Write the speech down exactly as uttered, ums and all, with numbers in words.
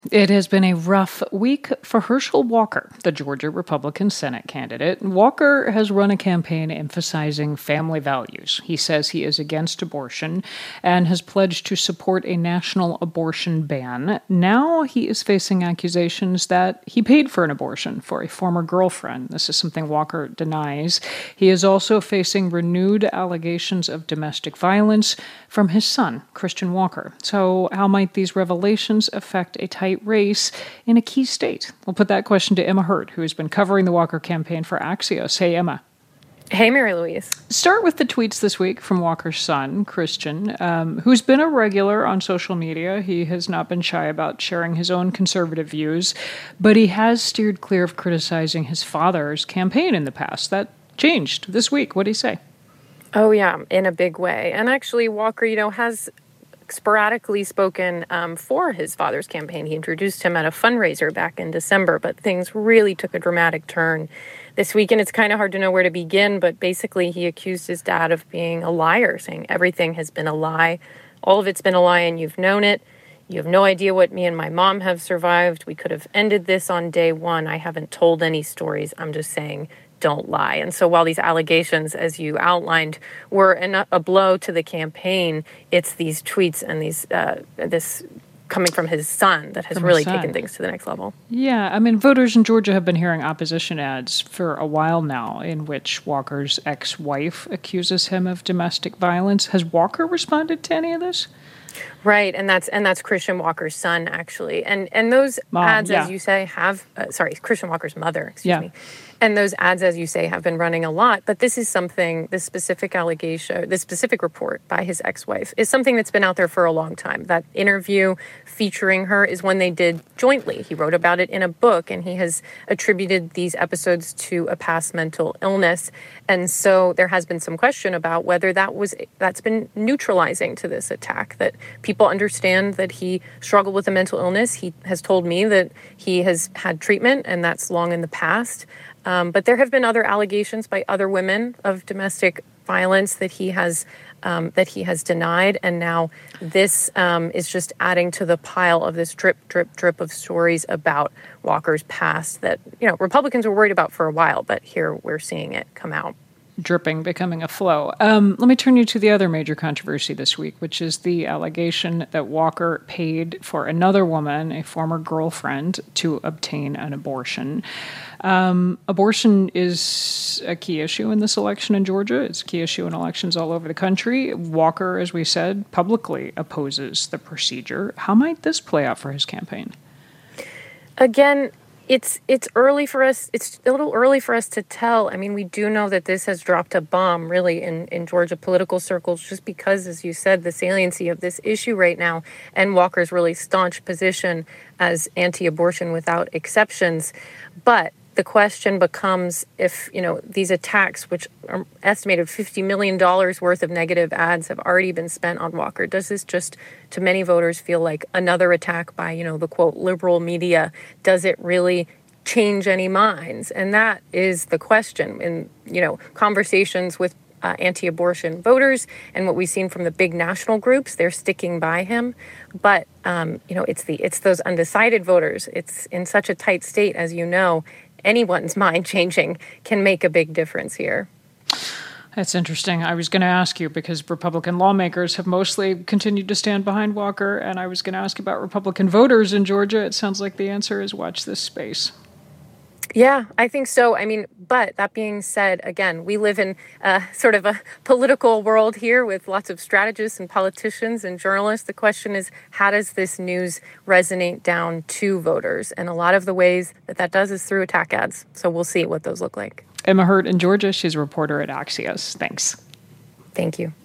It has been a rough week for Herschel Walker, the Georgia Republican Senate candidate. Walker has run a campaign emphasizing family values. He says he is against abortion and has pledged to support a national abortion ban. Now he is facing accusations that he paid for an abortion for a former girlfriend. This is something Walker denies. He is also facing renewed allegations of domestic violence from his son, Christian Walker. So how might these revelations affect a tight race in a key state? We'll put that question to Emma Hurt, who has been covering the Walker campaign for Axios. Hey, Emma. Hey, Mary Louise. Start with the tweets this week from Walker's son, Christian, um, who's been a regular on social media. He has not been shy about sharing his own conservative views, but he has steered clear of criticizing his father's campaign in the past. That changed this week. What did he say? Oh, yeah, in a big way. And actually, Walker, you know, has sporadically spoken um, for his father's campaign. He introduced him at a fundraiser back in December, but things really took a dramatic turn this week, and it's kind of hard to know where to begin, but basically he accused his dad of being a liar, saying everything has been a lie. All of it's been a lie, and you've known it. You have no idea what me and my mom have survived. We could have ended this on day one. I haven't told any stories. I'm just saying, don't lie. And so while these allegations, as you outlined, were an, a blow to the campaign, it's these tweets and these uh, this coming from his son that has from really taken things to the next level. Yeah, I mean, voters in Georgia have been hearing opposition ads for a while now in which Walker's ex-wife accuses him of domestic violence. Has Walker responded to any of this? Right, and that's and that's Christian Walker's son, actually. And and those Mom, ads, yeah. as you say, have, uh, sorry, Christian Walker's mother, excuse yeah. me. And those ads, as you say, have been running a lot. But this is something, this specific allegation, this specific report by his ex-wife is something that's been out there for a long time. That interview featuring her is one they did jointly. He wrote about it in a book, and he has attributed these episodes to a past mental illness. And so there has been some question about whether that was, that's been neutralizing to this attack, that people understand that he struggled with a mental illness. He has told me that he has had treatment, and that's long in the past. Um, but there have been other allegations by other women of domestic violence that he has um, that he has denied, and now this um, is just adding to the pile of this drip, drip, drip of stories about Walker's past that, you know, Republicans were worried about for a while, but here we're seeing it come out. Dripping, becoming a flow. Um, let me turn you to the other major controversy this week, which is the allegation that Walker paid for another woman, a former girlfriend, to obtain an abortion. Um, abortion is a key issue in this election in Georgia. It's a key issue in elections all over the country. Walker, as we said, publicly opposes the procedure. How might this play out for his campaign? Again, It's it's early for us. It's a little early for us to tell. I mean, we do know that this has dropped a bomb, really, in, in Georgia political circles, just because, as you said, the saliency of this issue right now and Walker's really staunch position as anti-abortion without exceptions. But the question becomes if, you know, these attacks, which are estimated fifty million dollars worth of negative ads have already been spent on Walker, does this just, to many voters, feel like another attack by, you know, the, quote, liberal media? Does it really change any minds? And that is the question in, you know, conversations with uh, anti-abortion voters and what we've seen from the big national groups. They're sticking by him. But, um, you know, it's the it's those undecided voters. It's in such a tight state, as you know. Anyone's mind changing can make a big difference here. That's interesting. I was going to ask you because Republican lawmakers have mostly continued to stand behind Walker, and I was going to ask about Republican voters in Georgia. It sounds like the answer is watch this space. Yeah, I think so. I mean, but that being said, again, we live in uh, sort of a political world here with lots of strategists and politicians and journalists. The question is, how does this news resonate down to voters? And a lot of the ways that that does is through attack ads. So we'll see what those look like. Emma Hurt in Georgia. She's a reporter at Axios. Thanks. Thank you.